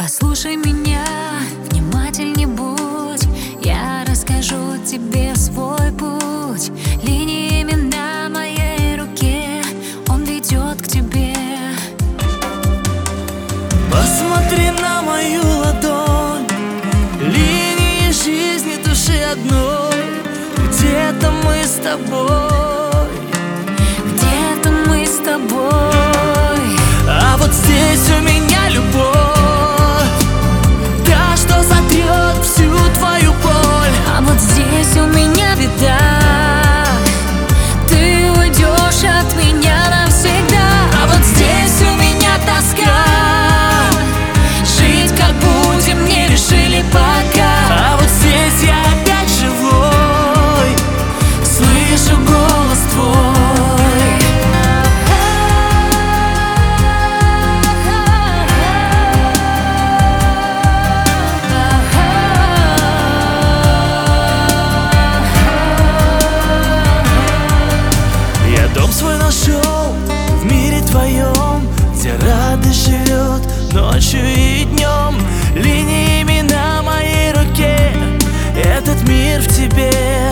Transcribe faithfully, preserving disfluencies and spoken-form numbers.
Послушай меня, внимательней будь. Я расскажу тебе свой путь. Линиями на моей руке он ведет к тебе. Посмотри на мою ладонь, линии жизни души одной. Где-то мы с тобой, где-то мы с тобой. а вот здесь у меня любовь, та, что сотрет всю твою боль. А вот здесь у меня беда, ты уйдешь от меня навсегда. А вот здесь у меня тоска, жить как будем не решили пока. А вот здесь я опять живой, слышу голос твой. Я дом свой нашел в мире твоем, где радость живет ночью и днем. Линиями на моей руке этот мир в тебе.